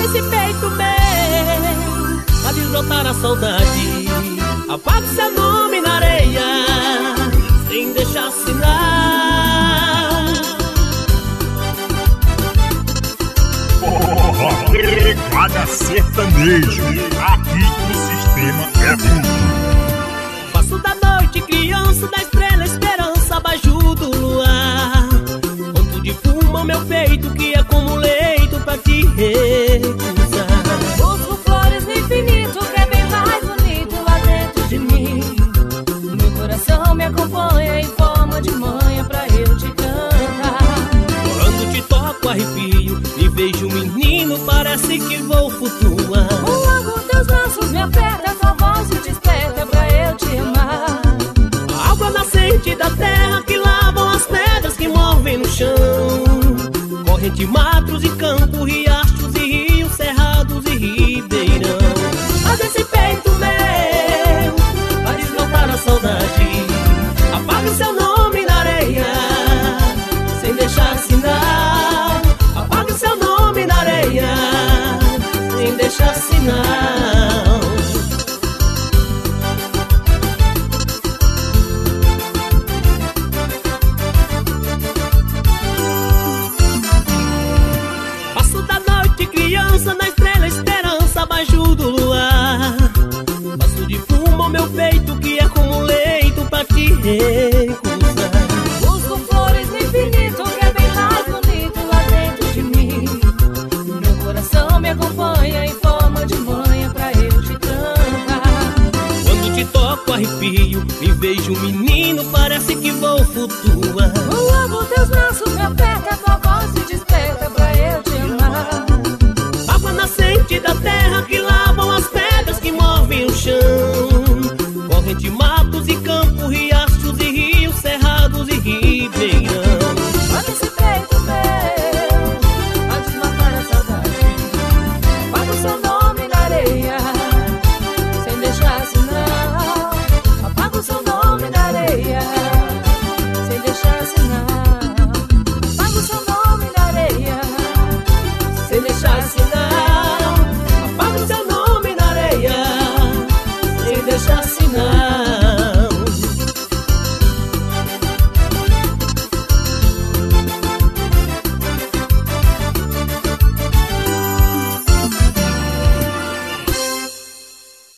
esse peito meu, pra deslotar a saudade. Apague seu nome na areia, sem deixar sinal. Pegada sertanejo, aqui o sistema é tudo. Passo da noite, criança da estrela, esperança, abajur do luar. Quanto de fumo ao meu peito, que é como leito pra te recusar. Busco flores no infinito, que é bem mais bonito lá dentro de mim. Meu coração me acompanha em forma de manha pra eu te cantar. Quando te toco arrepio, me vejo menino, parece que vou flutuar. Logo teus braços me apertam, tua voz me desperta pra eu te amar. A água nascente da terra que lavam as pedras que movem no chão. Corrente, matos e campos, riachos e rios, cerrados e ribeirão. Mas esse peito meu, pra deslotar a saudade, apague seu nome na areia, sem deixar sinal. Apague seu nome na areia, sem deixar sinal. Passo da noite, criança na estrela, esperança, abajur do luar. Passo de fumo ao meu peito, que é como leito pra te